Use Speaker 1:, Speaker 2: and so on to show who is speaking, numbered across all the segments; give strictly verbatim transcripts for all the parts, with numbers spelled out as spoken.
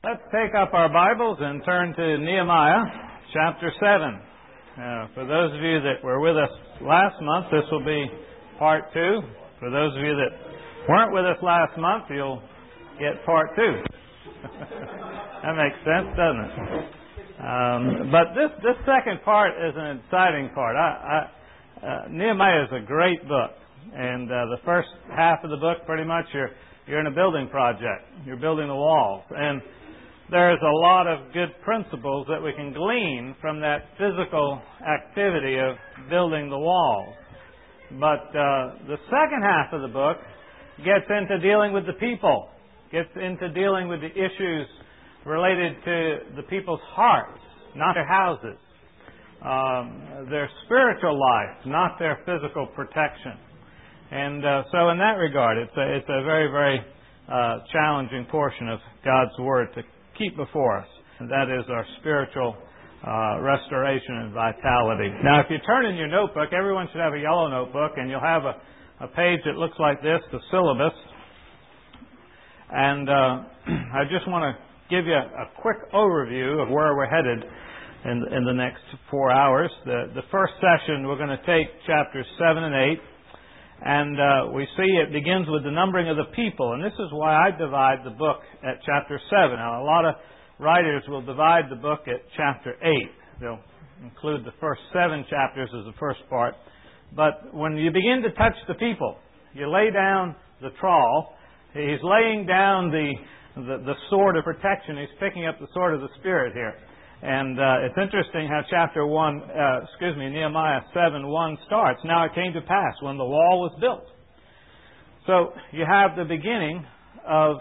Speaker 1: Let's take up our Bibles and turn to Nehemiah chapter seven. Uh, for those of you that were with us last month, this will be part two. For those of you that weren't with us last month, you'll get part two. That makes sense, doesn't it? Um, but this, this second part is an exciting part. I, I, uh, Nehemiah is a great book. And uh, the first half of the book, pretty much, you're, you're in a building project. You're building the walls. And there's a lot of good principles that we can glean from that physical activity of building the walls. But uh, the second half of the book gets into dealing with the people, gets into dealing with the issues related to the people's hearts, not their houses, um, their spiritual life, not their physical protection. And uh, so in that regard, it's a, it's a very, very uh, challenging portion of God's Word to keep before us. And that is our spiritual uh, restoration and vitality. Now, if you turn in your notebook, everyone should have a yellow notebook, and you'll have a, a page that looks like this, the syllabus. And uh, I just want to give you a, a quick overview of where we're headed in, in the next four hours. The, the first session, we're going to take chapters seven and eight. And uh, we see it begins with the numbering of the people. And this is why I divide the book at chapter seven. Now, a lot of writers will divide the book at chapter eight. They'll include the first seven chapters as the first part. But when you begin to touch the people, you lay down the trawl. He's laying down the, the, the sword of protection. He's picking up the sword of the Spirit here. And uh, it's interesting how chapter one, uh, excuse me, Nehemiah seven one starts. Now it came to pass when the wall was built. So you have the beginning of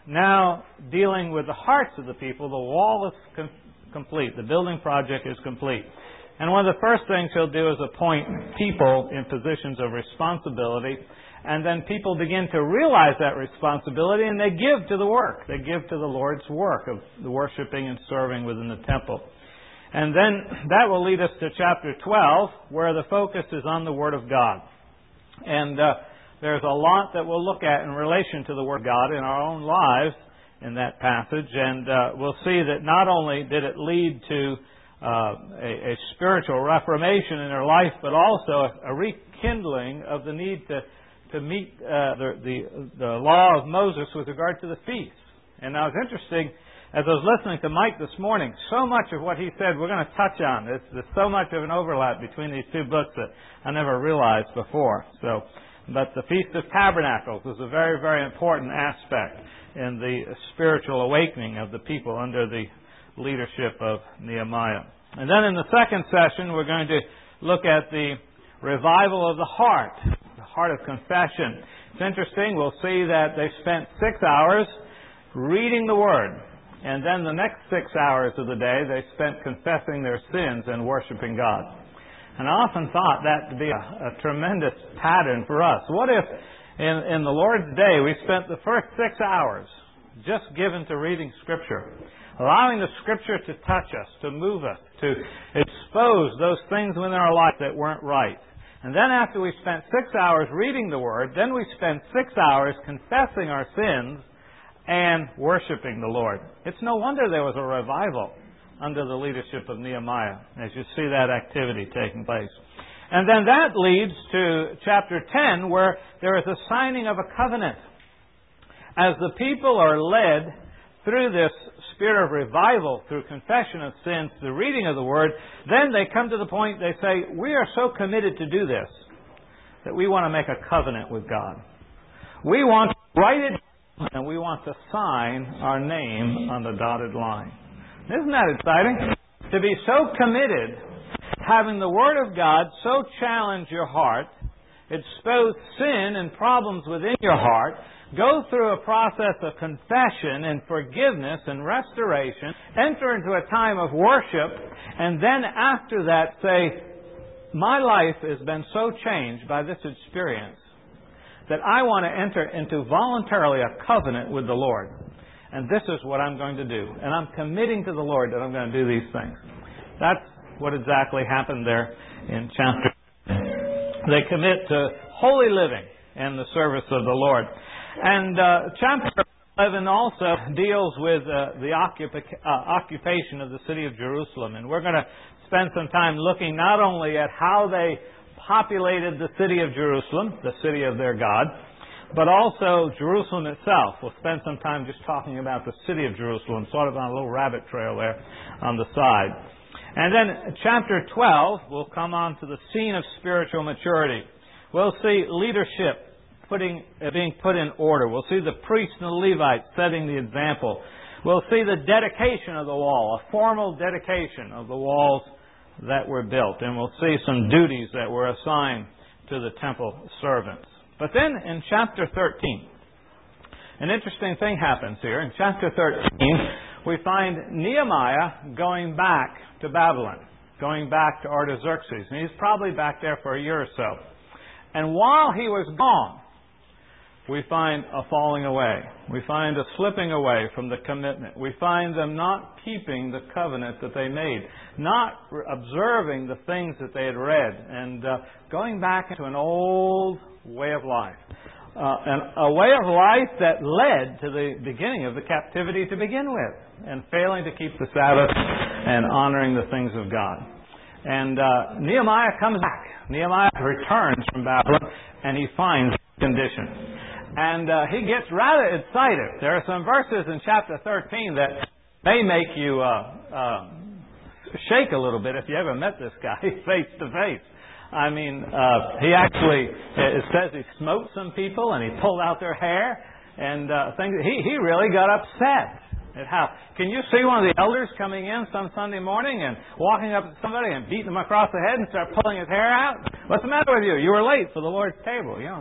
Speaker 1: now dealing with the hearts of the people. The wall is com- complete. The building project is complete. And one of the first things he'll do is appoint people in positions of responsibility. And then people begin to realize that responsibility, and they give to the work. They give to the Lord's work of the worshiping and serving within the temple. And then that will lead us to chapter twelve, where the focus is on the Word of God. And uh, there's a lot that we'll look at in relation to the Word of God in our own lives in that passage. And uh, we'll see that not only did it lead to uh, a, a spiritual reformation in their life, but also a, a rekindling of the need to to meet uh, the, the the law of Moses with regard to the feast. And now it's interesting, as I was listening to Mike this morning, so much of what he said we're going to touch on. There's, there's so much of an overlap between these two books that I never realized before. So, but the Feast of Tabernacles is a very, very important aspect in the spiritual awakening of the people under the leadership of Nehemiah. And then in the second session, we're going to look at the revival of the heart. Heart of confession. It's interesting. We'll see that they spent six hours reading the Word. And then the next six hours of the day, they spent confessing their sins and worshiping God. And I often thought that to be a, a tremendous pattern for us. What if in, in the Lord's day we spent the first six hours just given to reading Scripture, allowing the Scripture to touch us, to move us, to expose those things within our life that weren't right. And then after we spent six hours reading the Word, then we spent six hours confessing our sins and worshiping the Lord. It's no wonder there was a revival under the leadership of Nehemiah, as you see that activity taking place. And then that leads to chapter ten, where there is a signing of a covenant. As the people are led through this spirit of revival, through confession of sins, the reading of the Word, then they come to the point, they say, we are so committed to do this that we want to make a covenant with God. We want to write it down, and we want to sign our name on the dotted line. Isn't that exciting? To be so committed, having the Word of God so challenge your heart, expose sin and problems within your heart, go through a process of confession and forgiveness and restoration, enter into a time of worship, and then after that say, my life has been so changed by this experience that I want to enter into voluntarily a covenant with the Lord. And this is what I'm going to do. And I'm committing to the Lord that I'm going to do these things. That's what exactly happened there in chapter. They commit to holy living and the service of the Lord. And uh, chapter eleven also deals with uh, the occupa- uh, occupation of the city of Jerusalem. And we're going to spend some time looking not only at how they populated the city of Jerusalem, the city of their God, but also Jerusalem itself. We'll spend some time just talking about the city of Jerusalem, sort of on a little rabbit trail there on the side. And then chapter twelve, we'll come on to the scene of spiritual maturity. We'll see leadership putting, uh, being put in order. We'll see the priests and the Levites setting the example. We'll see the dedication of the wall, a formal dedication of the walls that were built. And we'll see some duties that were assigned to the temple servants. But then in chapter thirteen, an interesting thing happens here. In chapter thirteen, we find Nehemiah going back to Babylon, going back to Artaxerxes. And he's probably back there for a year or so. And while he was gone, we find a falling away. We find a slipping away from the commitment. We find them not keeping the covenant that they made, not observing the things that they had read, and uh, going back into an old way of life. Uh, and a way of life that led to the beginning of the captivity to begin with, and failing to keep the Sabbath and honoring the things of God. And uh, Nehemiah comes back. Nehemiah returns from Babylon, and he finds the condition. And uh, he gets rather excited. There are some verses in chapter thirteen that may make you uh, uh, shake a little bit if you ever met this guy face to face. I mean, uh, he actually, it says he smote some people and he pulled out their hair and uh, things. He, he really got upset at how. Can you see one of the elders coming in some Sunday morning and walking up to somebody and beating him across the head and start pulling his hair out? What's the matter with you? You were late for the Lord's table, you know.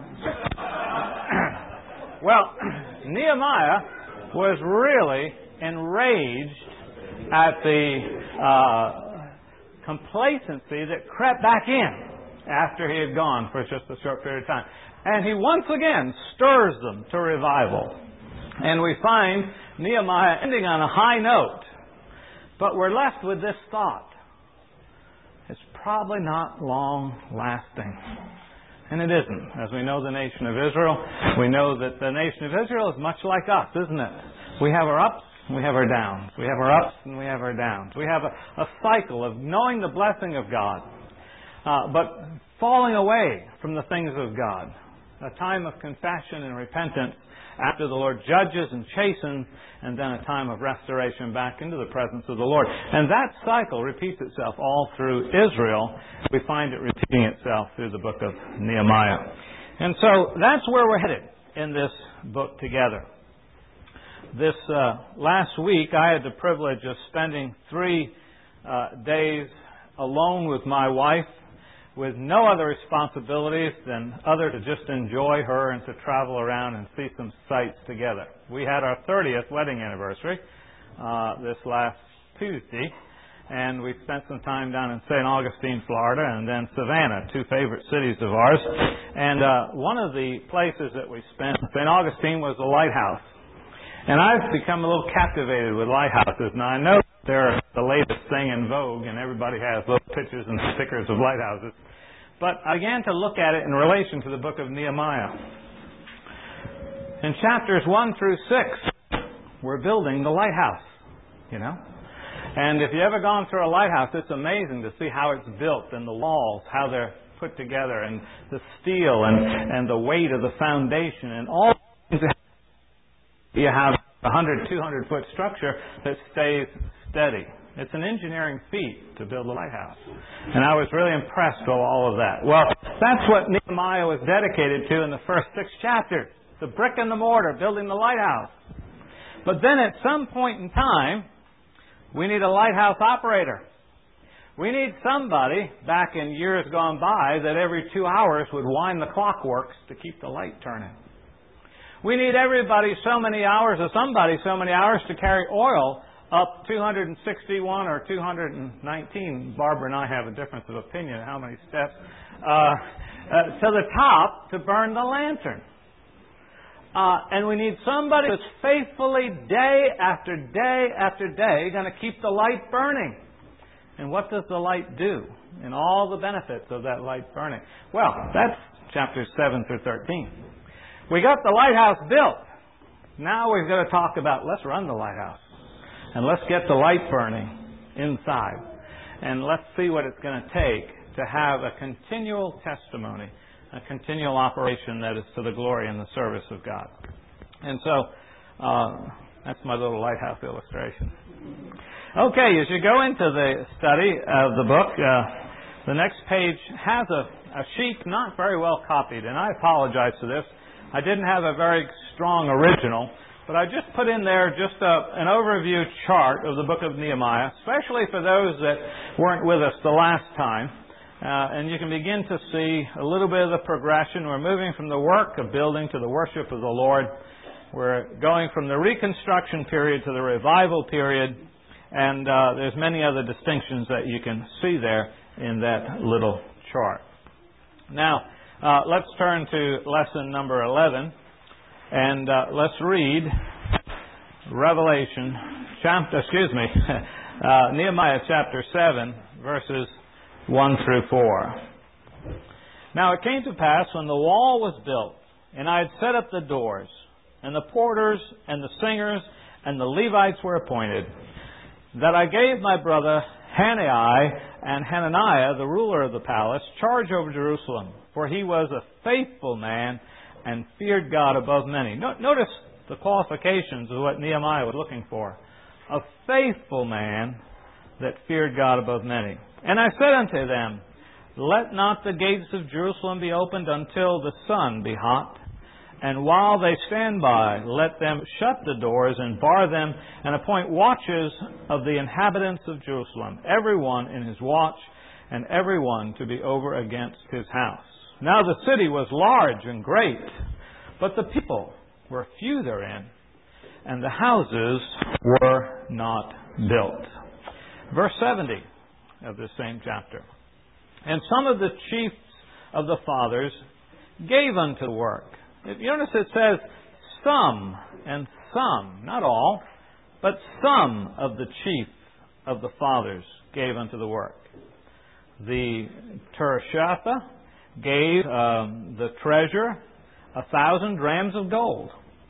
Speaker 1: Well, Nehemiah was really enraged at the uh, complacency that crept back in after he had gone for just a short period of time. And he once again stirs them to revival. And we find Nehemiah ending on a high note. But we're left with this thought. It's probably not long lasting. And it isn't. As we know the nation of Israel, we know that the nation of Israel is much like us, isn't it? We have our ups and we have our downs. We have our ups and we have our downs. We have a, a cycle of knowing the blessing of God, uh, but falling away from the things of God. A time of confession and repentance after the Lord judges and chastens, and then a time of restoration back into the presence of the Lord. And that cycle repeats itself all through Israel. We find it repeating itself through the book of Nehemiah. And so that's where we're headed in this book together. This uh, last week, I had the privilege of spending three uh, days alone with my wife, with no other responsibilities than other to just enjoy her and to travel around and see some sights together. We had our thirtieth wedding anniversary uh, this last Tuesday, and we spent some time down in Saint Augustine, Florida, and then Savannah, two favorite cities of ours. And uh, one of the places that we spent, Saint Augustine, was a lighthouse. And I've become a little captivated with lighthouses. Now, I know they're the latest thing in vogue, and everybody has little pictures and stickers of lighthouses. But I began to look at it in relation to the book of Nehemiah. In chapters one through six, we're building the lighthouse, you know. And if you've ever gone through a lighthouse, it's amazing to see how it's built and the walls, how they're put together, and the steel and, and the weight of the foundation and all things. You have a one hundred, two hundred foot structure that stays steady. It's an engineering feat to build a lighthouse. And I was really impressed with all of that. Well, that's what Nehemiah was dedicated to in the first six chapters. The brick and the mortar, building the lighthouse. But then at some point in time, we need a lighthouse operator. We need somebody, back in years gone by, that every two hours would wind the clockworks to keep the light turning. We need everybody so many hours, or somebody so many hours to carry oil up two hundred sixty-one or two hundred nineteen. Barbara and I have a difference of opinion on how many steps. Uh, uh, to the top to burn the lantern. Uh, and we need somebody who's faithfully, day after day after day, going to keep the light burning. And what does the light do? And all the benefits of that light burning. Well, that's chapters seven through thirteen. We got the lighthouse built. Now we've got to talk about, let's run the lighthouse. And let's get the light burning inside. And let's see what it's going to take to have a continual testimony, a continual operation that is to the glory and the service of God. And so, uh, that's my little lighthouse illustration. Okay, as you go into the study of the book, uh, the next page has a, a sheet not very well copied, and I apologize for this. I didn't have a very strong original, but I just put in there just a, an overview chart of the book of Nehemiah, especially for those that weren't with us the last time. Uh, and you can begin to see a little bit of the progression. We're moving from the work of building to the worship of the Lord. We're going from the reconstruction period to the revival period. And uh, there's many other distinctions that you can see there in that little chart. Now, uh, let's turn to lesson number eleven. And uh, let's read Revelation chapter, excuse me, uh, Nehemiah chapter seven, verses one through four. Now it came to pass when the wall was built, and I had set up the doors, and the porters, and the singers, and the Levites were appointed, that I gave my brother Hanani and Hananiah, the ruler of the palace, charge over Jerusalem, for he was a faithful man, and feared God above many. No, notice the qualifications of what Nehemiah was looking for. A faithful man that feared God above many. And I said unto them, let not the gates of Jerusalem be opened until the sun be hot. And while they stand by, let them shut the doors and bar them, and appoint watches of the inhabitants of Jerusalem, every one in his watch, and every one to be over against his house. Now the city was large and great, but the people were few therein, and the houses were not built. Verse seventy of this same chapter. And some of the chiefs of the fathers gave unto the work. You notice it says some and some, not all, but some of the chief of the fathers gave unto the work. The Tirshatha gave um, the treasurer a thousand drams of gold.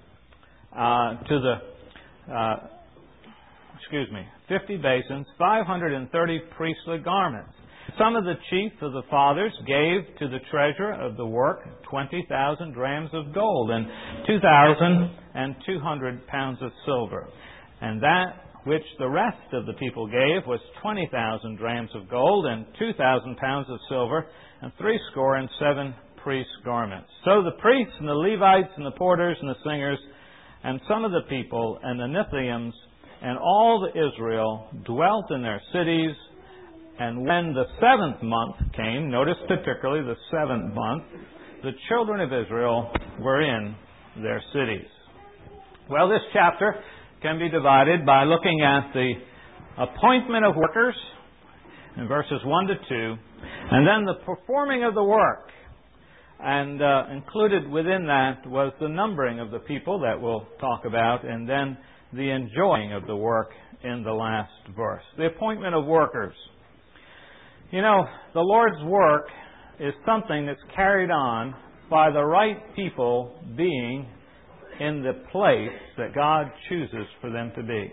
Speaker 1: Uh, to the, uh, excuse me, fifty basins, five hundred thirty priestly garments. Some of the chief of the fathers gave to the treasurer of the work twenty thousand drams of gold and two thousand two hundred pounds of silver. And that which the rest of the people gave was twenty thousand drams of gold and two thousand pounds of silver and threescore and seven priests' garments. So the priests and the Levites and the porters and the singers and some of the people and the Nethians and all the Israel dwelt in their cities. And when the seventh month came, notice particularly the seventh month, the children of Israel were in their cities. Well, this chapter can be divided by looking at the appointment of workers in verses one to two, and then the performing of the work. And uh, included within that was the numbering of the people that we'll talk about, and then the enjoying of the work in the last verse. The appointment of workers. You know, the Lord's work is something that's carried on by the right people being in the place that God chooses for them to be.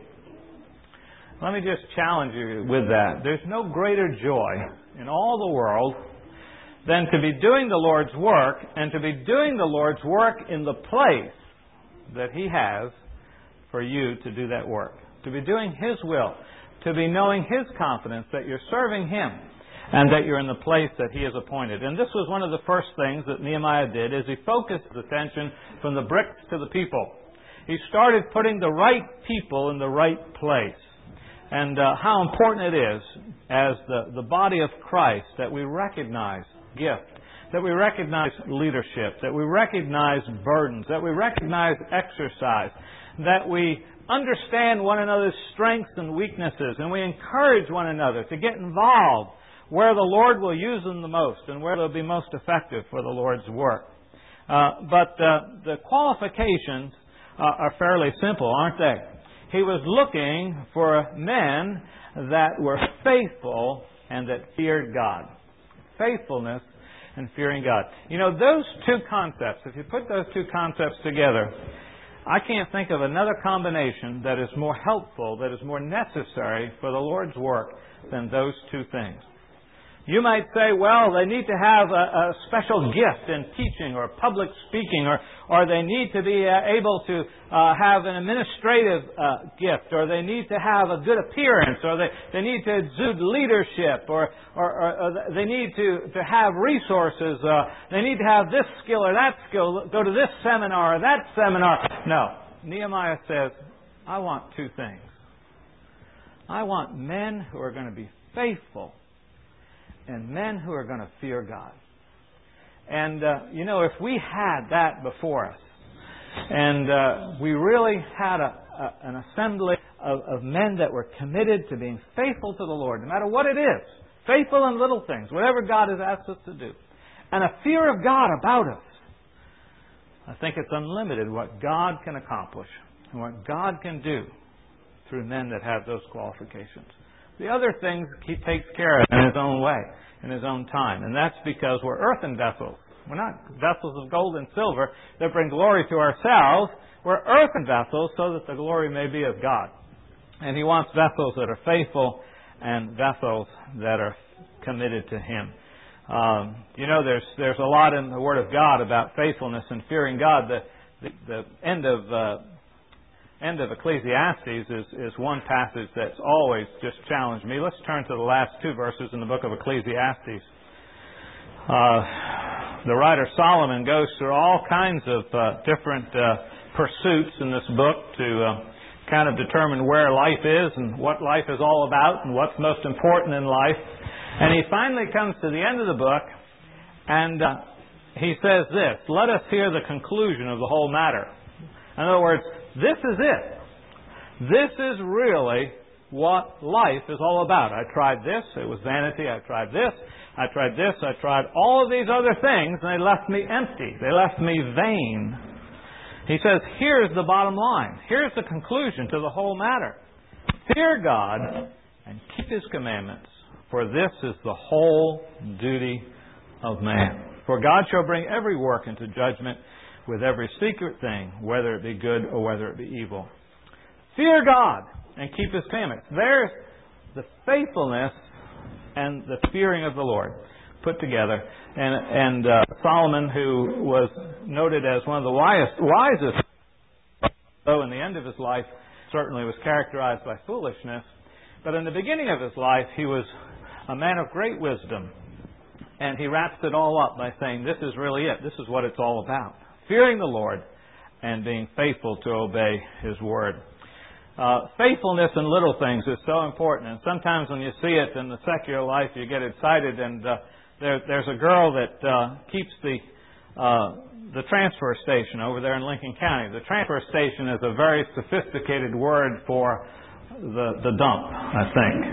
Speaker 1: Let me just challenge you with that. There's no greater joy in all the world than to be doing the Lord's work, and to be doing the Lord's work in the place that He has for you to do that work. To be doing His will. To be knowing His confidence that you're serving Him and that you're in the place that He has appointed. And this was one of the first things that Nehemiah did, is he focused his attention from the bricks to the people. He started putting the right people in the right place. And uh, how important it is as the, the body of Christ that we recognize gift, that we recognize leadership, that we recognize burdens, that we recognize exercise, that we understand one another's strengths and weaknesses, and we encourage one another to get involved where the Lord will use them the most and where they'll be most effective for the Lord's work. Uh, but uh, the qualifications uh, are fairly simple, aren't they? He was looking for men that were faithful and that feared God. Faithfulness and fearing God. You know, those two concepts, if you put those two concepts together, I can't think of another combination that is more helpful, that is more necessary for the Lord's work than those two things. You might say, well, they need to have a, a special gift in teaching or public speaking, or, or they need to be uh, able to uh, have an administrative uh, gift, or they need to have a good appearance, or they, they need to exude leadership, or, or, or, or they need to, to have resources, uh, they need to have this skill or that skill, go to this seminar or that seminar. No. Nehemiah says, I want two things. I want men who are going to be faithful and men who are going to fear God. And, uh, you know, if we had that before us, and uh, we really had a, a, an assembly of, of men that were committed to being faithful to the Lord, no matter what it is, faithful in little things, whatever God has asked us to do, and a fear of God about us, I think it's unlimited what God can accomplish and what God can do through men that have those qualifications. The other things He takes care of in His own way, in His own time. And that's because we're earthen vessels. We're not vessels of gold and silver that bring glory to ourselves. We're earthen vessels so that the glory may be of God. And He wants vessels that are faithful and vessels that are committed to Him. Um, you know, there's there's a lot in the Word of God about faithfulness and fearing God. The the, the end of uh, end of Ecclesiastes is, is one passage that's always just challenged me. Let's turn to the last two verses in the book of Ecclesiastes. Uh, the writer Solomon goes through all kinds of uh, different uh, pursuits in this book to uh, kind of determine where life is and what life is all about and what's most important in life. And he finally comes to the end of the book and uh, he says this, let us hear the conclusion of the whole matter. In other words, this is it. This is really what life is all about. I tried this, it was vanity. I tried this, I tried this, I tried all of these other things, and they left me empty. They left me vain. He says, here's the bottom line. Here's the conclusion to the whole matter. Fear God and keep His commandments, for this is the whole duty of man. For God shall bring every work into judgment with every secret thing, whether it be good or whether it be evil. Fear God and keep His commandments. There's the faithfulness and the fearing of the Lord put together. And, and uh, Solomon, who was noted as one of the wisest, wisest, though in the end of his life certainly was characterized by foolishness, but in the beginning of his life he was a man of great wisdom. And he wraps it all up by saying, this is really it. This is what it's all about. Fearing the Lord and being faithful to obey His Word. Uh, faithfulness in little things is so important. And sometimes when you see it in the secular life, you get excited. And uh, there, there's a girl that uh, keeps the uh, the transfer station over there in Lincoln County. The transfer station is a very sophisticated word for the, the dump, I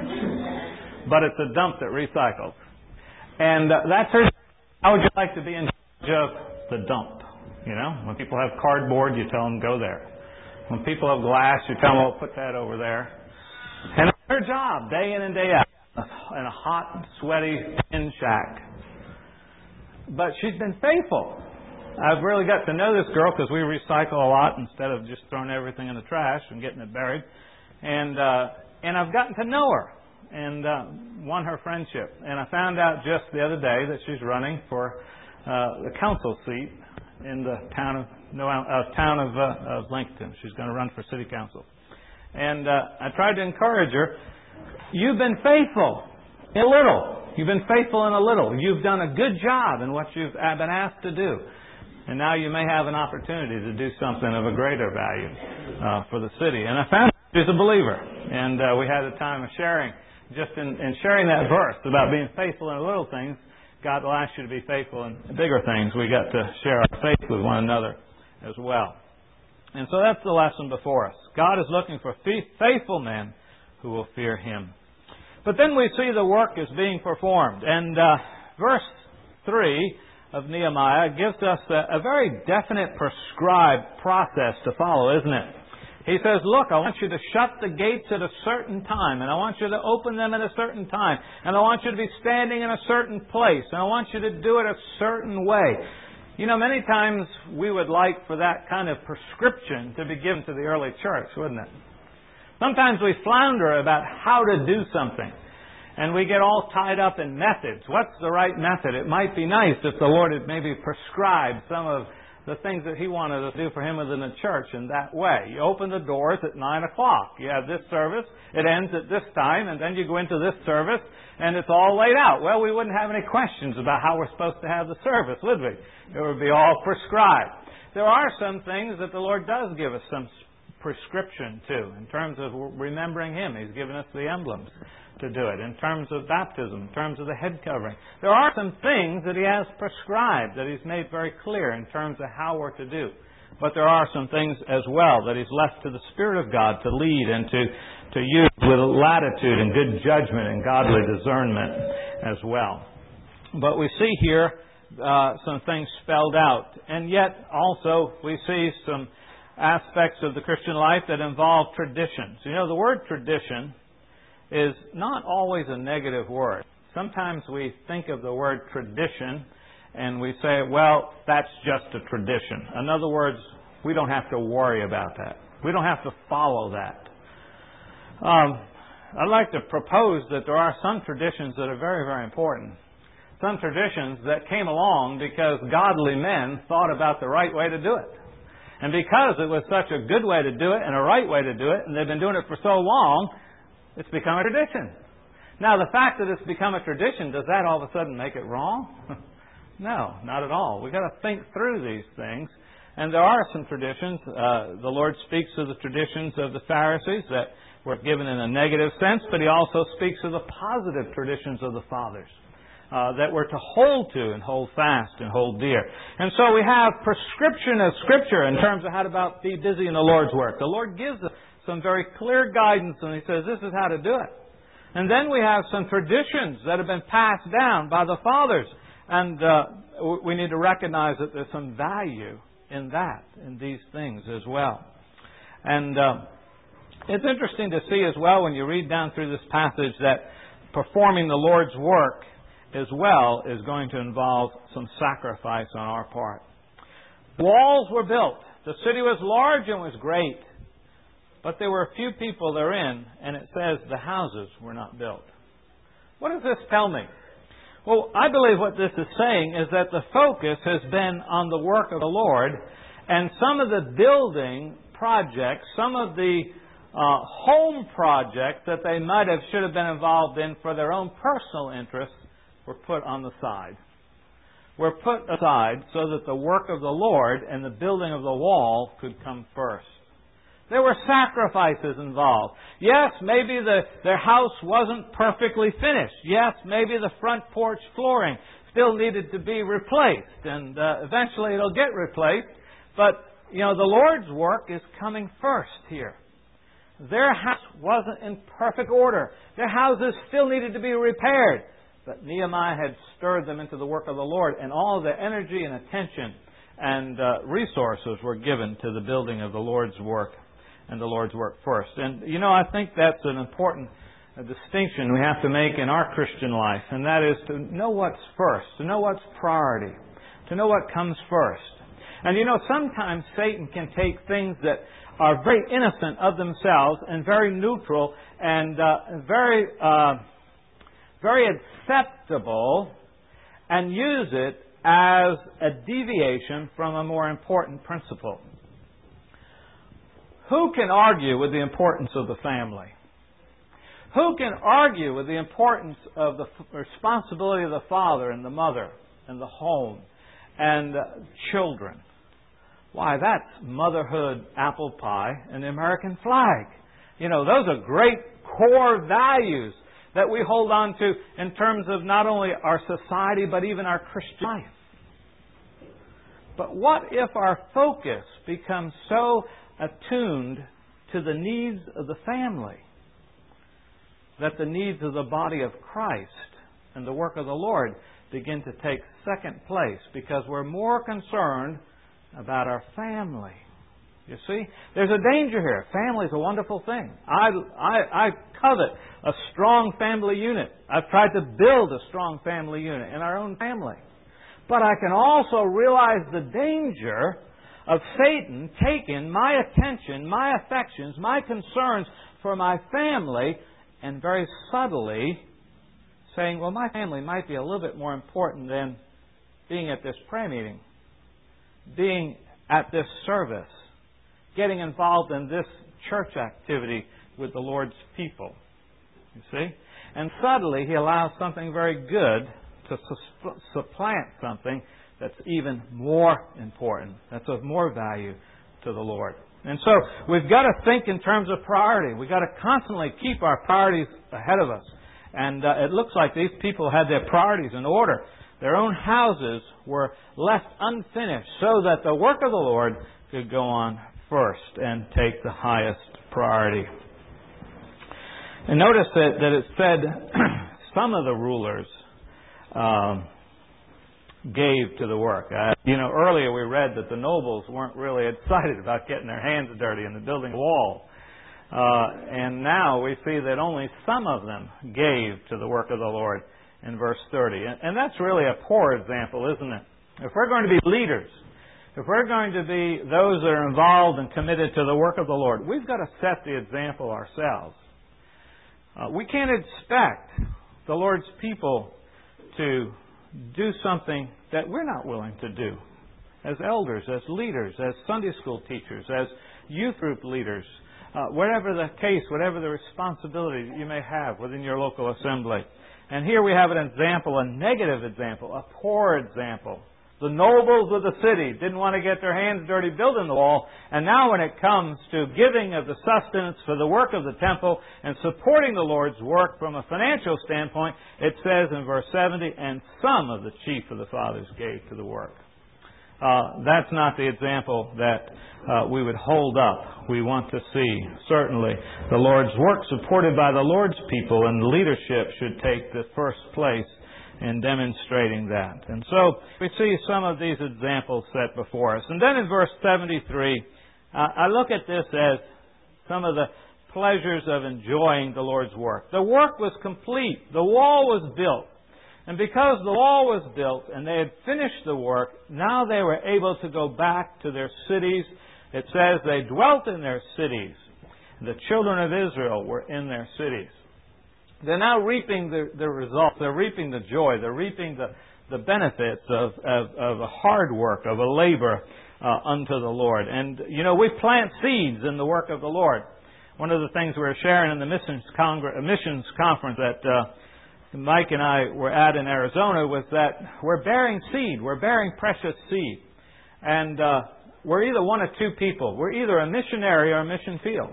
Speaker 1: think. But it's a dump that recycles. And uh, that's her. How would you like to be in charge of the dump? You know, when people have cardboard, you tell them go there. When people have glass, you tell them, oh, put that over there. And it's her job, day in and day out, in a hot, sweaty tin shack. But she's been faithful. I've really got to know this girl because we recycle a lot instead of just throwing everything in the trash and getting it buried. And uh, and I've gotten to know her and uh, won her friendship. And I found out just the other day that she's running for uh, the council seat in the town of no, uh, town of, uh, of Lincoln. She's going to run for city council. And uh, I tried to encourage her. You've been faithful in a little. You've been faithful in a little. You've done a good job in what you've been asked to do. And now you may have an opportunity to do something of a greater value uh, for the city. And I found she's a believer. And uh, we had a time of sharing, just in, in sharing that verse about being faithful in little things. God will ask you to be faithful in bigger things. We got to share our faith with one another as well. And so that's the lesson before us. God is looking for faithful men who will fear Him. But then we see the work is being performed. And uh, verse three of Nehemiah gives us a, a very definite prescribed process to follow, isn't it? He says, look, I want you to shut the gates at a certain time, and I want you to open them at a certain time, and I want you to be standing in a certain place, and I want you to do it a certain way. You know, many times we would like for that kind of prescription to be given to the early church, wouldn't it? Sometimes we flounder about how to do something, and we get all tied up in methods. What's the right method? It might be nice if the Lord had maybe prescribed some of the things that He wanted us to do for Him within the church in that way. You open the doors at nine o'clock. You have this service. It ends at this time, and then you go into this service, and it's all laid out. Well, we wouldn't have any questions about how we're supposed to have the service, would we? It would be all prescribed. There are some things that the Lord does give us some prescription to in terms of remembering Him. He's given us the emblems to do it. In terms of baptism, in terms of the head covering. There are some things that He has prescribed, that He's made very clear in terms of how we're to do. But there are some things as well that He's left to the Spirit of God to lead and to, to use with latitude and good judgment and godly discernment as well. But we see here uh, some things spelled out. And yet also we see some aspects of the Christian life that involve traditions. You know, the word tradition is not always a negative word. Sometimes we think of the word tradition and we say, well, that's just a tradition. In other words, we don't have to worry about that. We don't have to follow that. Um, I'd like to propose that there are some traditions that are very, very important. Some traditions that came along because godly men thought about the right way to do it. And because it was such a good way to do it and a right way to do it, and they've been doing it for so long, it's become a tradition. Now, the fact that it's become a tradition, does that all of a sudden make it wrong? No, not at all. We've got to think through these things. And there are some traditions. Uh, the Lord speaks of the traditions of the Pharisees that were given in a negative sense, but He also speaks of the positive traditions of the fathers uh, that we're to hold to and hold fast and hold dear. And so we have prescription of Scripture in terms of how to about be busy in the Lord's work. The Lord gives us some very clear guidance, and He says this is how to do it. And then we have some traditions that have been passed down by the fathers, and uh, we need to recognize that there's some value in that, in these things as well. And uh, it's interesting to see as well when you read down through this passage that performing the Lord's work as well is going to involve some sacrifice on our part. Walls were built. The city was large and was great. But there were a few people therein, and it says the houses were not built. What does this tell me? Well, I believe what this is saying is that the focus has been on the work of the Lord, and some of the building projects, some of the uh, home projects that they might have, should have been involved in for their own personal interests were put on the side. Were put aside so that the work of the Lord and the building of the wall could come first. There were sacrifices involved. Yes, maybe the, their house wasn't perfectly finished. Yes, maybe the front porch flooring still needed to be replaced. And uh, eventually it'll get replaced. But, you know, the Lord's work is coming first here. Their house wasn't in perfect order. Their houses still needed to be repaired. But Nehemiah had stirred them into the work of the Lord, and all the energy and attention and uh, resources were given to the building of the Lord's work. And the Lord's work first. And, you know, I think that's an important uh, distinction we have to make in our Christian life. And that is to know what's first, to know what's priority, to know what comes first. And, you know, sometimes Satan can take things that are very innocent of themselves and very neutral and uh, very, uh, very acceptable and use it as a deviation from a more important principle. Who can argue with the importance of the family? Who can argue with the importance of the responsibility of the father and the mother and the home and uh, children? Why, that's motherhood, apple pie, and the American flag. You know, those are great core values that we hold on to in terms of not only our society but even our Christian life. But what if our focus becomes so attuned to the needs of the family that the needs of the body of Christ and the work of the Lord begin to take second place because we're more concerned about our family? You see, there's a danger here. Family is a wonderful thing. I, I, I covet a strong family unit. I've tried to build a strong family unit in our own family. But I can also realize the danger of Satan taking my attention, my affections, my concerns for my family, and very subtly saying, well, my family might be a little bit more important than being at this prayer meeting, being at this service, getting involved in this church activity with the Lord's people. You see? And subtly, he allows something very good to su- supplant something that's even more important, that's of more value to the Lord. And so we've got to think in terms of priority. We've got to constantly keep our priorities ahead of us. And uh, it looks like these people had their priorities in order. Their own houses were left unfinished so that the work of the Lord could go on first and take the highest priority. And notice that, that it said some of the rulers um, gave to the work. Uh, you know, earlier we read that the nobles weren't really excited about getting their hands dirty in the building wall. Uh, and now we see that only some of them gave to the work of the Lord in verse thirty. And, and that's really a poor example, isn't it? If we're going to be leaders, if we're going to be those that are involved and committed to the work of the Lord, we've got to set the example ourselves. Uh, we can't expect the Lord's people to do something that we're not willing to do. As elders, as leaders, as Sunday school teachers, as youth group leaders, uh, whatever the case, whatever the responsibility that you may have within your local assembly. And here we have an example, a negative example, a poor example. The nobles of the city didn't want to get their hands dirty building the wall. And now when it comes to giving of the sustenance for the work of the temple and supporting the Lord's work from a financial standpoint, it says in verse seventy, and some of the chief of the fathers gave to the work. Uh, that's not the example that uh, we would hold up. We want to see, certainly, the Lord's work supported by the Lord's people, and leadership should take the first place in demonstrating that. And so we see some of these examples set before us. And then in verse seventy-three, uh, I look at this as some of the pleasures of enjoying the Lord's work. The work was complete. The wall was built. And because the wall was built and they had finished the work, now they were able to go back to their cities. It says they dwelt in their cities. The children of Israel were in their cities. They're now reaping the, the results. They're reaping the joy. They're reaping the, the benefits of, of, of a hard work, of a labor uh, unto the Lord. And, you know, we plant seeds in the work of the Lord. One of the things we were sharing in the missions, Congre- missions conference that uh, Mike and I were at in Arizona was that we're bearing seed. We're bearing precious seed. And uh, we're either one of two people. We're either a missionary or a mission field.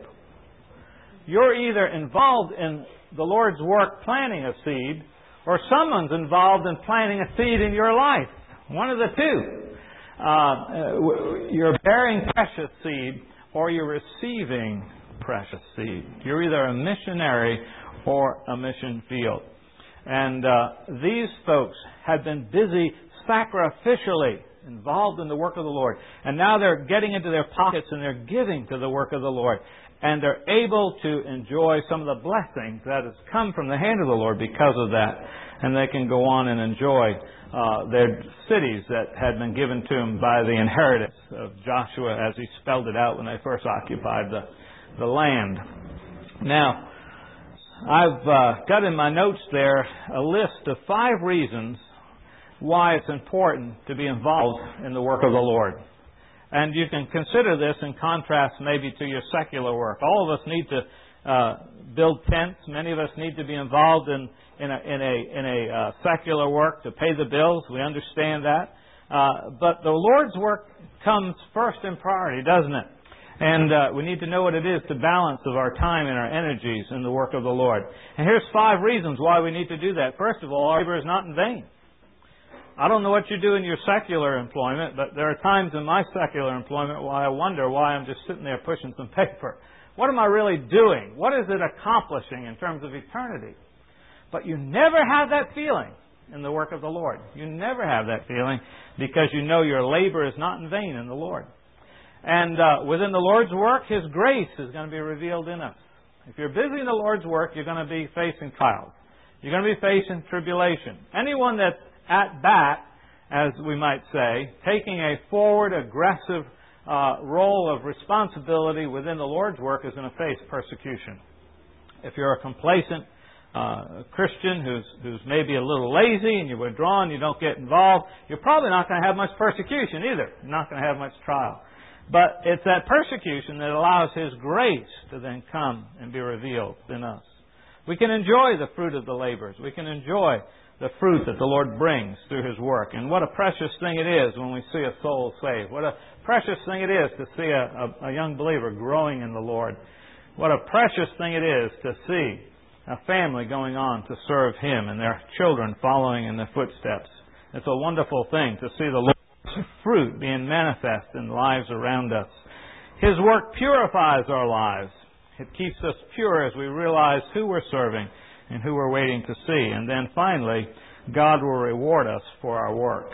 Speaker 1: You're either involved in the Lord's work planting a seed, or someone's involved in planting a seed in your life. One of the two. Uh, you're bearing precious seed, or you're receiving precious seed. You're either a missionary or a mission field. And uh, these folks had been busy sacrificially involved in the work of the Lord. And now they're getting into their pockets and they're giving to the work of the Lord. And they're able to enjoy some of the blessings that has come from the hand of the Lord because of that. And they can go on and enjoy uh, their cities that had been given to them by the inheritance of Joshua as he spelled it out when they first occupied the, the land. Now, I've uh, got in my notes there a list of five reasons why it's important to be involved in the work of the Lord. And you can consider this in contrast maybe to your secular work. All of us need to uh, build tents. Many of us need to be involved in, in a, in a, in a uh, secular work to pay the bills. We understand that. Uh, but the Lord's work comes first in priority, doesn't it? And uh, we need to know what it is to balance of our time and our energies in the work of the Lord. And here's five reasons why we need to do that. First of all, our labor is not in vain. I don't know what you do in your secular employment, but there are times in my secular employment why I wonder why I'm just sitting there pushing some paper. What am I really doing? What is it accomplishing in terms of eternity? But you never have that feeling in the work of the Lord. You never have that feeling because you know your labor is not in vain in the Lord. And uh, within the Lord's work, His grace is going to be revealed in us. If you're busy in the Lord's work, you're going to be facing trials. You're going to be facing tribulation. Anyone that's at bat as we might say, taking a forward, aggressive uh, role of responsibility within the Lord's work is going to face persecution. If you're a complacent uh, Christian who's, who's maybe a little lazy and you withdraw and you don't get involved, you're probably not going to have much persecution either. You're not going to have much trial. But it's that persecution that allows His grace to then come and be revealed in us. We can enjoy the fruit of the labors. We can enjoy the fruit that the Lord brings through His work. And what a precious thing it is when we see a soul saved. What a precious thing it is to see a, a, a young believer growing in the Lord. What a precious thing it is to see a family going on to serve Him and their children following in their footsteps. It's a wonderful thing to see the Lord's fruit being manifest in the lives around us. His work purifies our lives. It keeps us pure as we realize who we're serving and who we're waiting to see. And then finally, God will reward us for our work.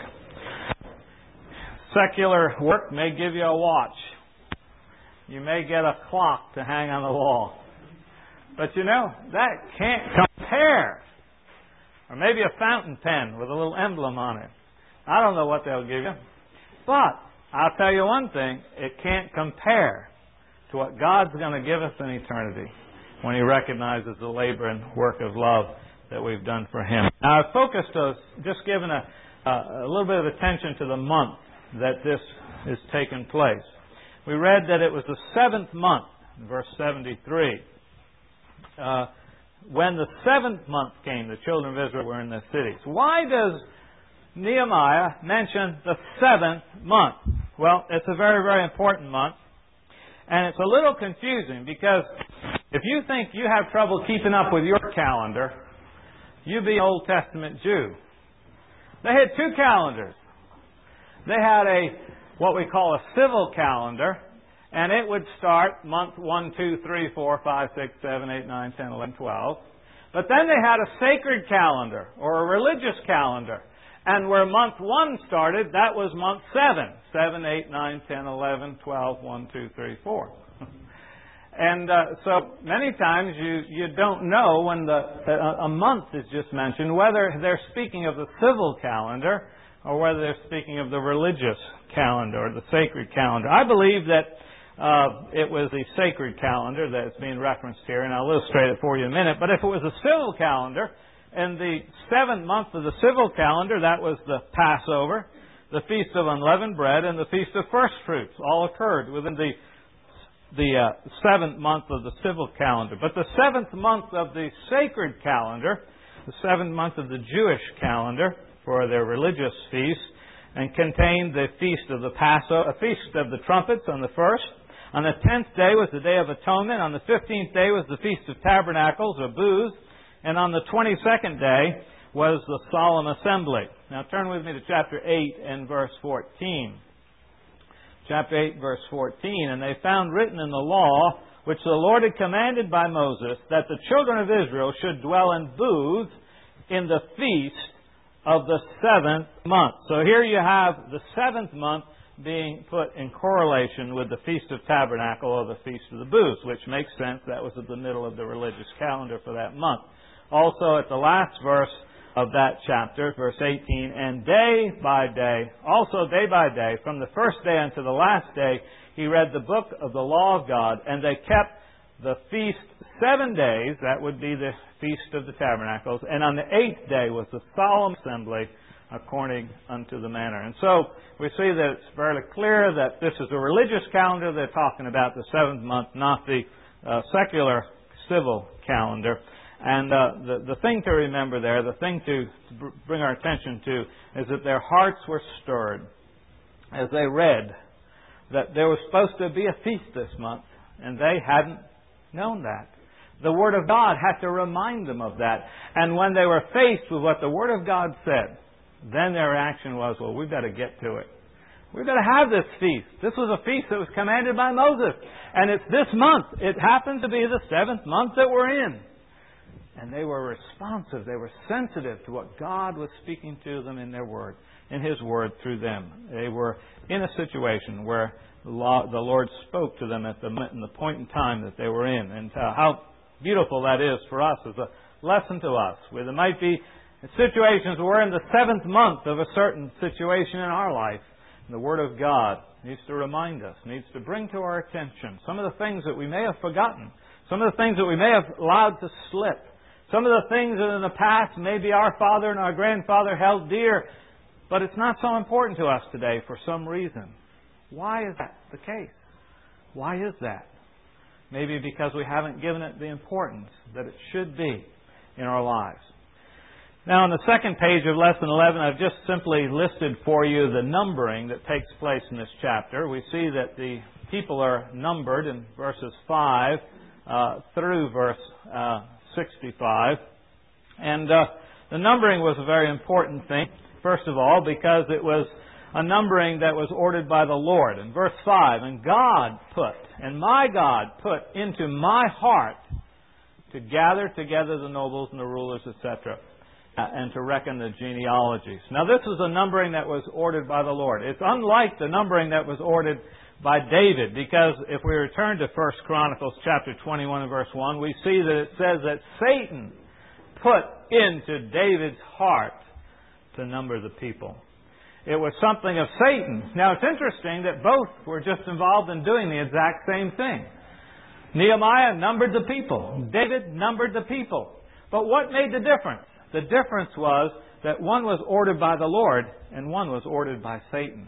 Speaker 1: Secular work may give you a watch. You may get a clock to hang on the wall. But you know, that can't compare. Or maybe a fountain pen with a little emblem on it. I don't know what they'll give you. But I'll tell you one thing, it can't compare to what God's going to give us in eternity when He recognizes the labor and work of love that we've done for Him. Now, I've focused us, just given a, a, a little bit of attention to the month that this is taking place. We read that it was the seventh month, verse seventy-three. Uh, when the seventh month came, the children of Israel were in their cities. Why does Nehemiah mention the seventh month? Well, it's a very, very important month. And it's a little confusing because if you think you have trouble keeping up with your calendar, you be an Old Testament Jew. They had two calendars. They had a what we call a civil calendar, and it would start month one, two, three, four, five, six, seven, eight, nine, ten, eleven, twelve. But then they had a sacred calendar or a religious calendar. And where month one started, that was month seven. seven, eight, nine, ten, eleven, twelve, one, two, three, four. And uh, so many times you, you don't know when the a, a month is just mentioned, whether they're speaking of the civil calendar or whether they're speaking of the religious calendar or the sacred calendar. I believe that uh, it was the sacred calendar that's being referenced here, and I'll illustrate it for you in a minute. But if it was a civil calendar, in the seventh month of the civil calendar, that was the Passover, the Feast of Unleavened Bread, and the Feast of First Fruits. All occurred within the the uh, seventh month of the civil calendar. But the seventh month of the sacred calendar, the seventh month of the Jewish calendar for their religious feast, and contained the Feast of the Passover, a Feast of the Trumpets on the first. On the tenth day was the Day of Atonement. On the fifteenth day was the Feast of Tabernacles, or Booths. And on the twenty-second day was the Solemn Assembly. Now turn with me to chapter eight and verse fourteen. Chapter eight, verse fourteen. And they found written in the law, which the Lord had commanded by Moses, that the children of Israel should dwell in booths in the feast of the seventh month. So here you have the seventh month being put in correlation with the Feast of Tabernacle or the Feast of the Booths, which makes sense. That was at the middle of the religious calendar for that month. Also at the last verse of that chapter, verse eighteen, and day by day, also day by day, from the first day unto the last day, he read the book of the law of God, and they kept the feast seven days. That would be the Feast of the Tabernacles. And on the eighth day was the solemn assembly according unto the manner. And so we see that it's fairly clear that this is a religious calendar. They're talking about the seventh month, not the uh, secular civil calendar. And uh, the, the thing to remember there, the thing to, to br- bring our attention to, is that their hearts were stirred as they read that there was supposed to be a feast this month, and they hadn't known that. The Word of God had to remind them of that. And when they were faced with what the Word of God said, then their reaction was, well, we've got to get to it. We've got to have this feast. This was a feast that was commanded by Moses. And it's this month. It happened to be the seventh month that we're in. And they were responsive. They were sensitive to what God was speaking to them in their Word, in His Word through them. They were in a situation where the Lord spoke to them at the, at the point in time that they were in. And uh, how beautiful that is for us as a lesson to us. Where there might be In situations where we're in the seventh month of a certain situation in our life, and the Word of God needs to remind us, needs to bring to our attention some of the things that we may have forgotten, some of the things that we may have allowed to slip, some of the things that in the past maybe our father and our grandfather held dear, but it's not so important to us today for some reason. Why is that the case? Why is that? Maybe because we haven't given it the importance that it should be in our lives. Now, on the second page of Lesson eleven, I've just simply listed for you the numbering that takes place in this chapter. We see that the people are numbered in verses five uh, through verse uh, sixty-five. And uh, the numbering was a very important thing, first of all, because it was a numbering that was ordered by the Lord. In verse five, and God put, and my God put into my heart to gather together the nobles and the rulers, et cetera, and to reckon the genealogies. Now, this is a numbering that was ordered by the Lord. It's unlike the numbering that was ordered by David, because if we return to First Chronicles chapter twenty-one and verse one, we see that it says that Satan put into David's heart to number the people. It was something of Satan. Now, it's interesting that both were just involved in doing the exact same thing. Nehemiah numbered the people. David numbered the people. But what made the difference? The difference was that one was ordered by the Lord and one was ordered by Satan.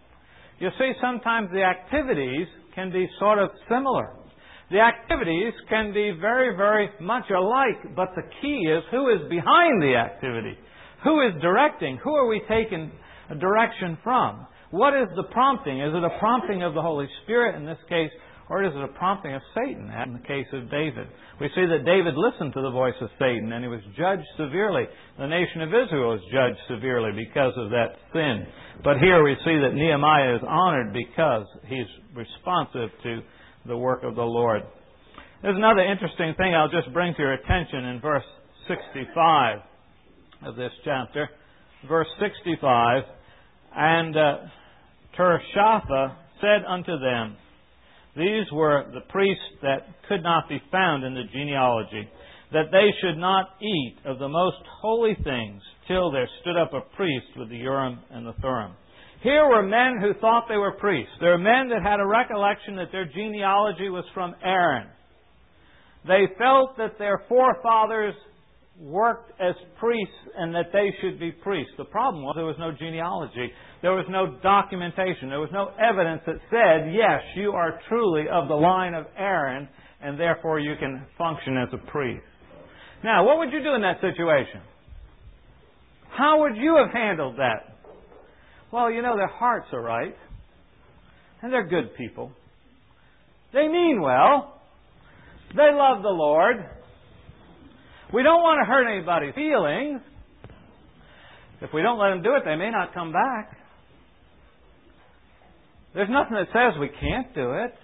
Speaker 1: You see, sometimes the activities can be sort of similar. The activities can be very, very much alike, but the key is who is behind the activity. Who is directing? Who are we taking a direction from? What is the prompting? Is it a prompting of the Holy Spirit in this case, or is it a prompting of Satan in the case of David? We see that David listened to the voice of Satan and he was judged severely. The nation of Israel was judged severely because of that sin. But here we see that Nehemiah is honored because he's responsive to the work of the Lord. There's another interesting thing I'll just bring to your attention in verse sixty-five of this chapter. Verse sixty-five, and uh, Tirshatha said unto them, these were the priests that could not be found in the genealogy, that they should not eat of the most holy things till there stood up a priest with the Urim and the Thummim. Here were men who thought they were priests. There were men that had a recollection that their genealogy was from Aaron. They felt that their forefathers worked as priests and that they should be priests. The problem was there was no genealogy. There was no documentation. There was no evidence that said, yes, you are truly of the line of Aaron and therefore you can function as a priest. Now, what would you do in that situation? How would you have handled that? Well, you know, their hearts are right and they're good people. They mean well. They love the Lord. We don't want to hurt anybody's feelings. If we don't let them do it, they may not come back. There's nothing that says we can't do it.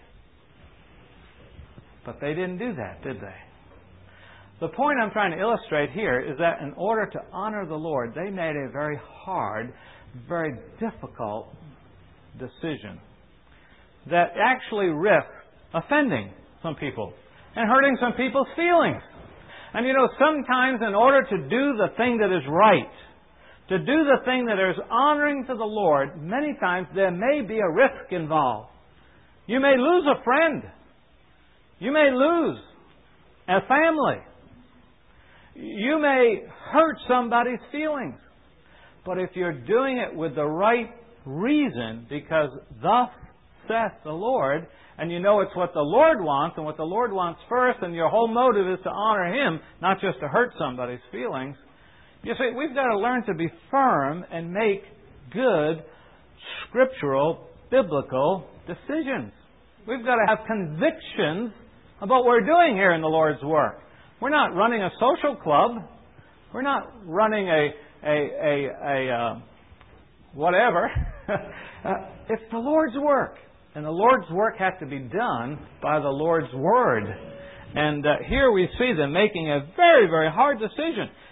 Speaker 1: But they didn't do that, did they? The point I'm trying to illustrate here is that in order to honor the Lord, they made a very hard, very difficult decision that actually risked offending some people and hurting some people's feelings. And you know, sometimes in order to do the thing that is right, to do the thing that is honoring to the Lord, many times there may be a risk involved. You may lose a friend. You may lose a family. You may hurt somebody's feelings. But if you're doing it with the right reason, because thus saith the Lord, and you know it's what the Lord wants, and what the Lord wants first, and your whole motive is to honor Him, not just to hurt somebody's feelings. You see, we've got to learn to be firm and make good, scriptural, biblical decisions. We've got to have convictions about what we're doing here in the Lord's work. We're not running a social club. We're not running a, a, a, a uh, whatever. uh, it's the Lord's work. And the Lord's work has to be done by the Lord's Word. And uh, here we see them making a very, very hard decision.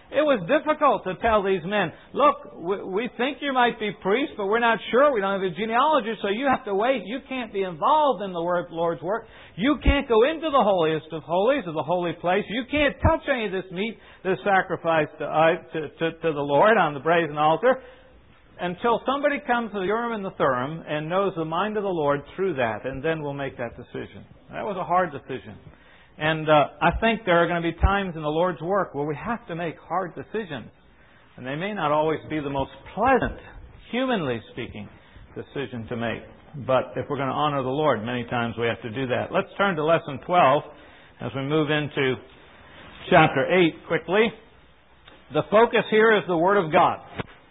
Speaker 1: It was difficult to tell these men, look, we think you might be priests, but we're not sure. We don't have a genealogy, so you have to wait. You can't be involved in the Lord's work. You can't go into the holiest of holies, of the holy place. You can't touch any of this meat that's sacrificed to, uh, to, to, to the Lord on the brazen altar until somebody comes to the Urim and the Thummim and knows the mind of the Lord through that, and then we'll make that decision. That was a hard decision. And uh, I think there are going to be times in the Lord's work where we have to make hard decisions. And they may not always be the most pleasant, humanly speaking, decision to make. But if we're going to honor the Lord, many times we have to do that. Let's turn to Lesson twelve as we move into chapter eight quickly. The focus here is the Word of God.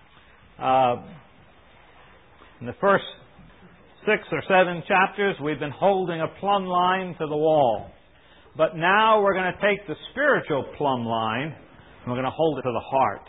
Speaker 1: Uh, in the first six or seven chapters, we've been holding a plumb line to the wall. But now we're going to take the spiritual plumb line and we're going to hold it to the heart.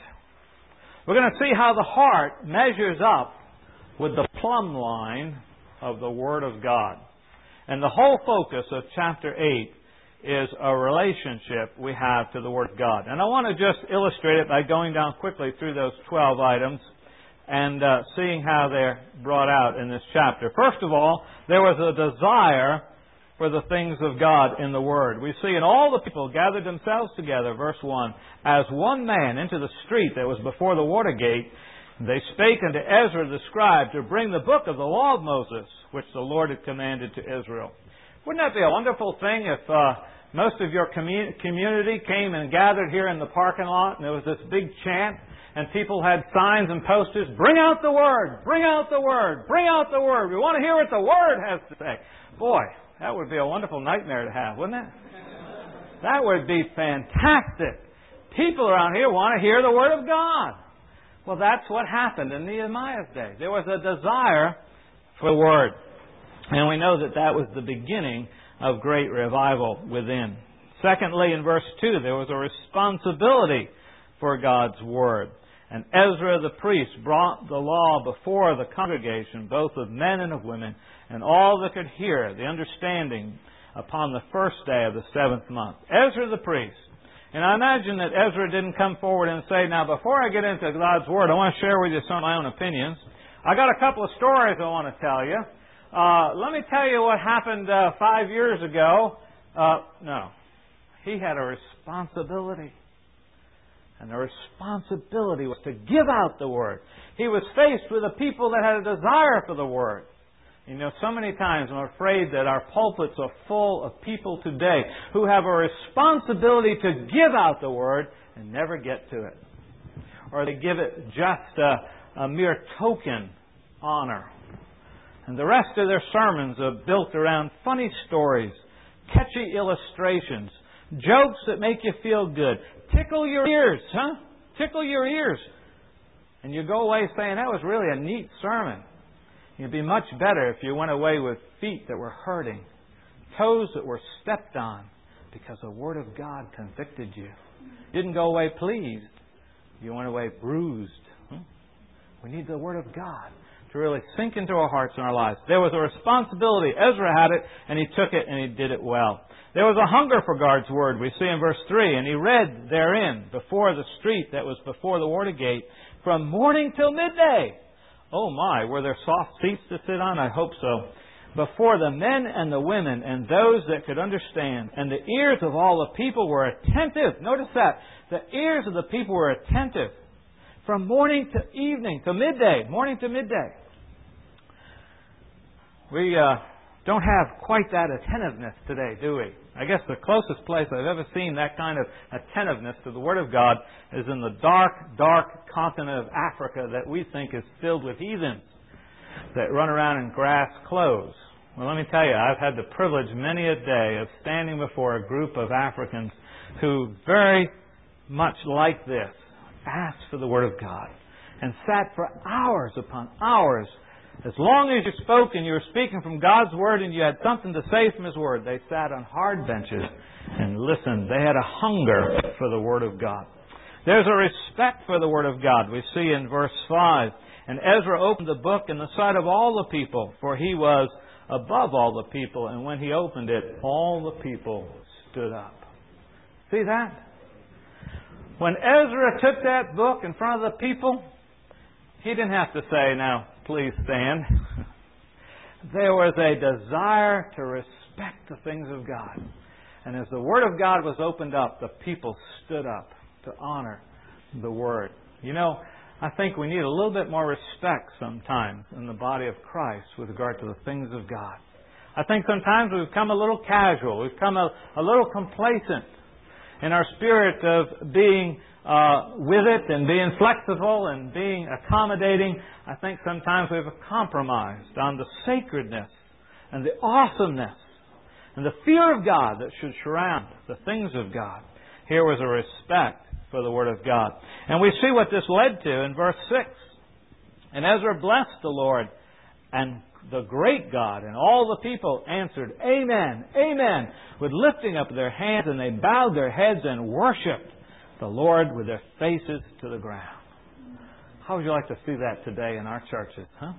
Speaker 1: We're going to see how the heart measures up with the plumb line of the Word of God. And the whole focus of chapter eight is a relationship we have to the Word of God. And I want to just illustrate it by going down quickly through those twelve items and uh, seeing how they're brought out in this chapter. First of all, there was a desire for the things of God in the Word. We see, and all the people gathered themselves together, verse one, as one man into the street that was before the water gate. They spake unto Ezra the scribe to bring the book of the law of Moses, which the Lord had commanded to Israel. Wouldn't that be a wonderful thing if uh, most of your commu- community came and gathered here in the parking lot and there was this big chant and people had signs and posters, bring out the Word, bring out the Word, bring out the Word. We want to hear what the Word has to say. Boy, that would be a wonderful nightmare to have, wouldn't it? That would be fantastic. People around here want to hear the Word of God. Well, that's what happened in Nehemiah's day. There was a desire for the Word. And we know that that was the beginning of great revival within. Secondly, in verse two, there was a responsibility for God's Word. And Ezra the priest brought the law before the congregation, both of men and of women, and all that could hear the understanding upon the first day of the seventh month. Ezra the priest. And I imagine that Ezra didn't come forward and say, now before I get into God's Word, I want to share with you some of my own opinions. I got a couple of stories I want to tell you. Uh, let me tell you what happened uh, five years ago. Uh, no. He had a responsibility. And the responsibility was to give out the Word. He was faced with a people that had a desire for the Word. You know, so many times I'm afraid that our pulpits are full of people today who have a responsibility to give out the Word and never get to it. Or they give it just a, a mere token honor. And the rest of their sermons are built around funny stories, catchy illustrations, jokes that make you feel good. Tickle your ears, huh? Tickle your ears. And you go away saying, that was really a neat sermon. It'd be much better if you went away with feet that were hurting, toes that were stepped on, because the Word of God convicted you. You didn't go away pleased. You went away bruised. Hmm? We need the Word of God to really sink into our hearts and our lives. There was a responsibility. Ezra had it, and he took it, and he did it well. There was a hunger for God's Word, we see in verse three, and he read therein, before the street that was before the water gate, from morning till midday. Oh my, were there soft seats to sit on? I hope so. Before the men and the women and those that could understand. And the ears of all the people were attentive. Notice that. The ears of the people were attentive. From morning to evening, to midday. Morning to midday. We uh, don't have quite that attentiveness today, do we? I guess the closest place I've ever seen that kind of attentiveness to the Word of God is in the dark, dark continent of Africa that we think is filled with heathens that run around in grass clothes. Well, let me tell you, I've had the privilege many a day of standing before a group of Africans who very much like this asked for the Word of God and sat for hours upon hours. As long as you spoke and you were speaking from God's Word and you had something to say from His Word, they sat on hard benches and listened. They had a hunger for the Word of God. There's a respect for the Word of God. We see in verse five, and Ezra opened the book in the sight of all the people, for he was above all the people. And when he opened it, all the people stood up. See that? When Ezra took that book in front of the people, he didn't have to say, now, please stand. There was a desire to respect the things of God. And as the Word of God was opened up, the people stood up to honor the Word. You know, I think we need a little bit more respect sometimes in the body of Christ with regard to the things of God. I think sometimes we've become a little casual. We've become a, a little complacent in our spirit of being uh, with it and being flexible and being accommodating. I think sometimes we've compromised on the sacredness and the awesomeness and the fear of God that should surround the things of God. Here was a respect for the Word of God. And we see what this led to in verse six. And Ezra blessed the Lord and the great God, and all the people answered, Amen, Amen, with lifting up their hands, and they bowed their heads and worshipped the Lord with their faces to the ground. How would you like to see that today in our churches, huh?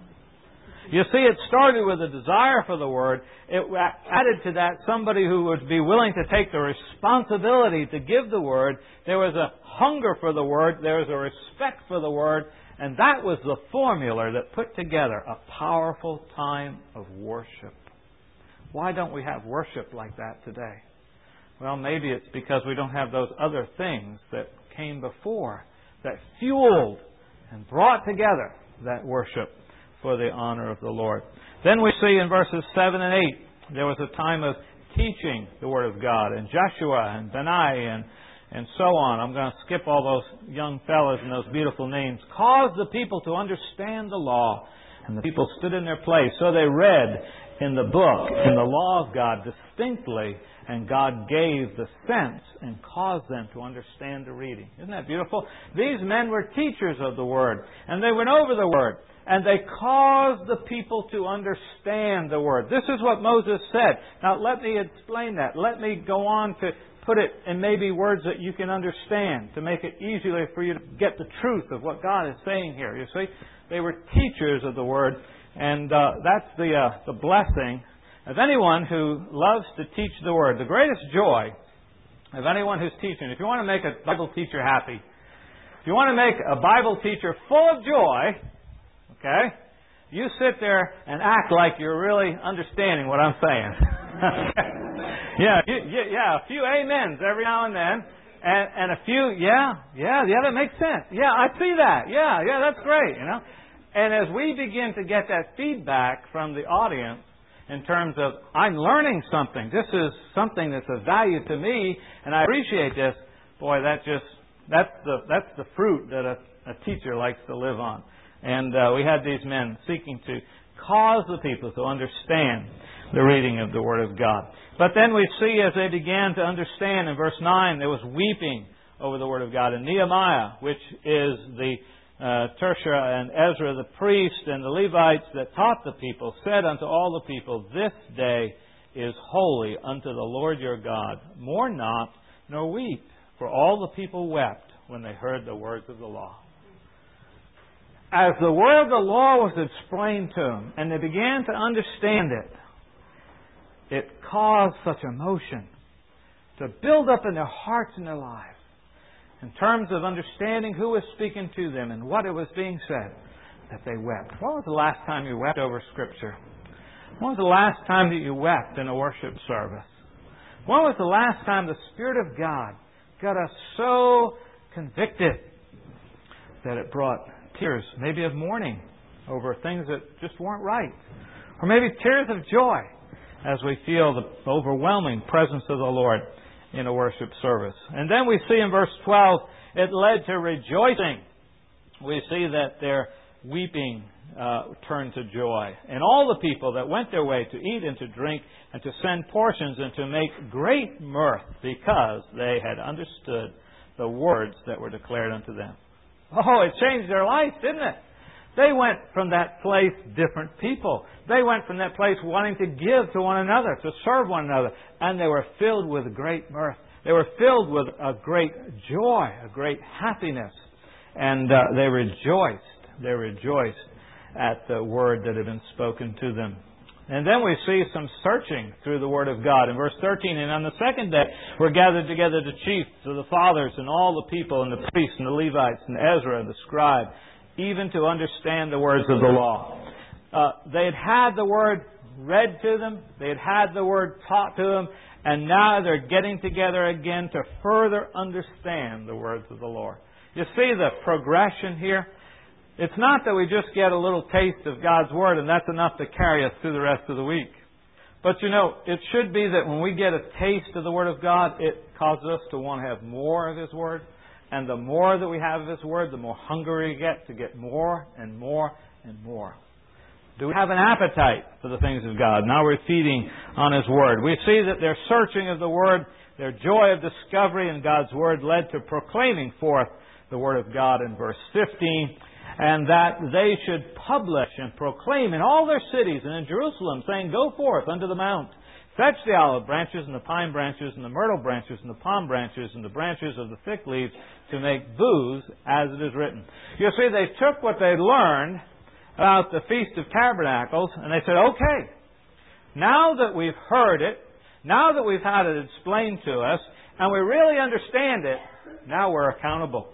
Speaker 1: You see, it started with a desire for the Word. It added to that somebody who would be willing to take the responsibility to give the Word. There was a hunger for the Word. There was a respect for the Word. And that was the formula that put together a powerful time of worship. Why don't we have worship like that today? Well, maybe it's because we don't have those other things that came before that fueled and brought together that worship for the honor of the Lord. Then we see in verses seven and eight, there was a time of teaching the Word of God. And Joshua and Benai and, and so on. I'm going to skip all those young fellas and those beautiful names. Caused the people to understand the law. And the people stood in their place. So they read in the book, in the law of God distinctly. And God gave the sense and caused them to understand the reading. Isn't that beautiful? These men were teachers of the Word. And they went over the Word. And they caused the people to understand the Word. This is what Moses said. Now let me explain that. Let me go on to put it in maybe words that you can understand, to make it easier for you to get the truth of what God is saying here. You see, they were teachers of the Word. And uh, that's the, uh, the blessing of anyone who loves to teach the Word. The greatest joy of anyone who's teaching. If you want to make a Bible teacher happy, if you want to make a Bible teacher full of joy, okay, you sit there and act like you're really understanding what I'm saying. yeah, you, you, yeah, a few amens every now and then, and, and a few, yeah, yeah, yeah, that makes sense. Yeah, I see that. Yeah, yeah, that's great. You know, and as we begin to get that feedback from the audience, in terms of, I'm learning something. This is something that's of value to me, and I appreciate this. Boy, that just, that's the, that's the fruit that a, a teacher likes to live on. And uh, we had these men seeking to cause the people to understand the reading of the Word of God. But then we see as they began to understand, in verse nine, there was weeping over the Word of God. And Nehemiah, which is the Uh, Tertia and Ezra, the priest, and the Levites that taught the people, said unto all the people, This day is holy unto the Lord your God. Mourn not, nor weep. For all the people wept when they heard the words of the law. As the word of the law was explained to them, and they began to understand it, it caused such emotion to build up in their hearts and their lives, in terms of understanding who was speaking to them and what it was being said, that they wept. When was the last time you wept over Scripture? When was the last time that you wept in a worship service? When was the last time the Spirit of God got us so convicted that it brought tears, maybe of mourning over things that just weren't right? Or maybe tears of joy as we feel the overwhelming presence of the Lord in a worship service. And then we see in verse twelve, it led to rejoicing. We see that their weeping uh, turned to joy. And all the people that went their way to eat and to drink and to send portions and to make great mirth because they had understood the words that were declared unto them. Oh, it changed their life, didn't it? They went from that place different people. They went from that place wanting to give to one another, to serve one another. And they were filled with great mirth. They were filled with a great joy, a great happiness. And uh, they rejoiced. They rejoiced at the word that had been spoken to them. And then we see some searching through the Word of God. In verse thirteen, and on the second day were gathered together the chiefs of the fathers and all the people and the priests and the Levites and Ezra the scribe, even to understand the words of the law. Uh, they had had the Word read to them. They had had the Word taught to them. And now they're getting together again to further understand the words of the Lord. You see the progression here? It's not that we just get a little taste of God's Word and that's enough to carry us through the rest of the week. But you know, it should be that when we get a taste of the Word of God, it causes us to want to have more of His Word. And the more that we have of His Word, the more hungry we get to get more and more and more. Do we have an appetite for the things of God? Now we're feeding on His Word. We see that their searching of the Word, their joy of discovery in God's Word led to proclaiming forth the Word of God in verse fifteen. And that they should publish and proclaim in all their cities and in Jerusalem, saying, go forth unto the mount, fetch the olive branches and the pine branches and the myrtle branches and the palm branches and the branches of the thick leaves to make booths, as it is written. You see, they took what they learned about the Feast of Tabernacles and they said, okay, now that we've heard it, now that we've had it explained to us, and we really understand it, now we're accountable.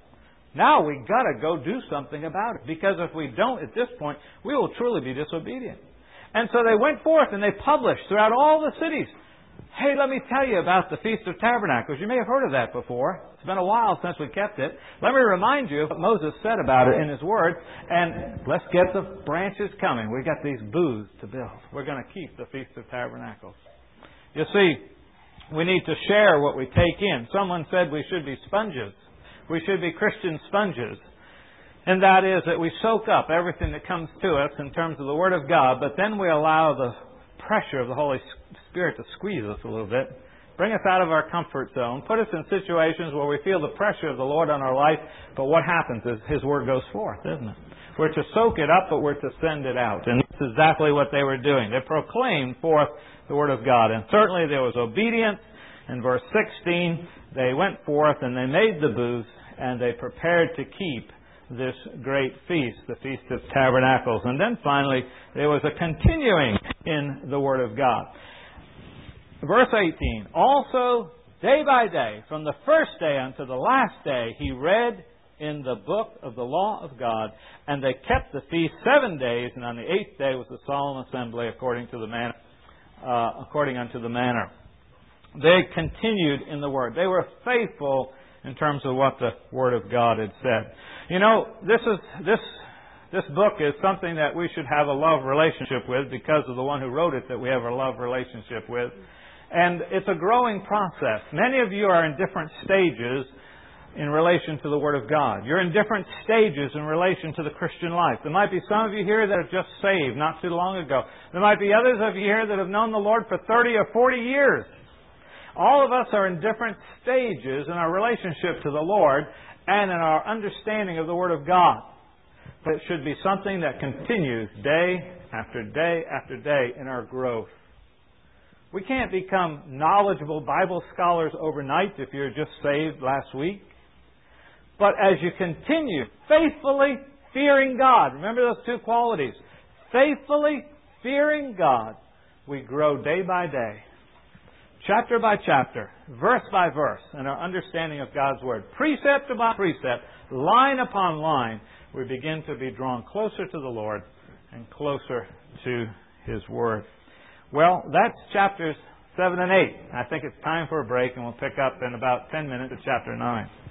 Speaker 1: Now we've got to go do something about it. Because if we don't at this point, we will truly be disobedient. And so they went forth and they published throughout all the cities. Hey, let me tell you about the Feast of Tabernacles. You may have heard of that before. It's been a while since we kept it. Let me remind you of what Moses said about it in his Word. And let's get the branches coming. We've got these booths to build. We're going to keep the Feast of Tabernacles. You see, we need to share what we take in. Someone said we should be sponges. We should be Christian sponges. And that is that we soak up everything that comes to us in terms of the Word of God, but then we allow the pressure of the Holy Spirit to squeeze us a little bit, bring us out of our comfort zone, put us in situations where we feel the pressure of the Lord on our life, but what happens is His Word goes forth, isn't it? We're to soak it up, but we're to send it out. And this is exactly what they were doing. They proclaimed forth the Word of God. And certainly there was obedience. In verse sixteen, they went forth and they made the booths and they prepared to keep this great feast, the Feast of Tabernacles. And then finally, there was a continuing in the Word of God. Verse eighteen, also day by day, from the first day unto the last day, he read in the book of the law of God, and they kept the feast seven days, and on the eighth day was the solemn assembly according to the manner, uh, according unto the manner. They continued in the Word. They were faithful in terms of what the Word of God had said. You know, this is this this book is something that we should have a love relationship with because of the one who wrote it that we have a love relationship with. And it's a growing process. Many of you are in different stages in relation to the Word of God. You're in different stages in relation to the Christian life. There might be some of you here that have just saved not too long ago. There might be others of you here that have known the Lord for thirty or forty years. All of us are in different stages in our relationship to the Lord and in our understanding of the Word of God. But it should be something that continues day after day after day in our growth. We can't become knowledgeable Bible scholars overnight if you're just saved last week. But as you continue faithfully fearing God, remember those two qualities, faithfully fearing God, we grow day by day, chapter by chapter, verse by verse, in our understanding of God's Word. Precept upon precept, line upon line, we begin to be drawn closer to the Lord and closer to His Word. Well, that's chapters seven and eight. I think it's time for a break, and we'll pick up in about ten minutes at chapter nine.